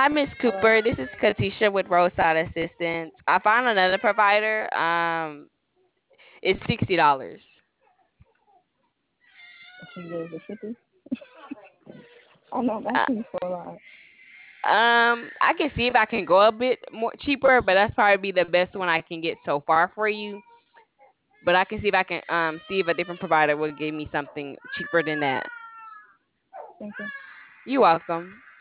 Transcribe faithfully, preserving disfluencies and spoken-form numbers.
Hi, Miss Cooper. This is Katisha with Roadside Assistance. I found another provider. Um, it's sixty dollars. She gives a fifty. I know I'm Uh, asking you for a lot. um, I can see if I can go a bit more cheaper, but that's probably be the best one I can get so far for you. But I can see if I can um see if a different provider will give me something cheaper than that. Thank you. You're welcome.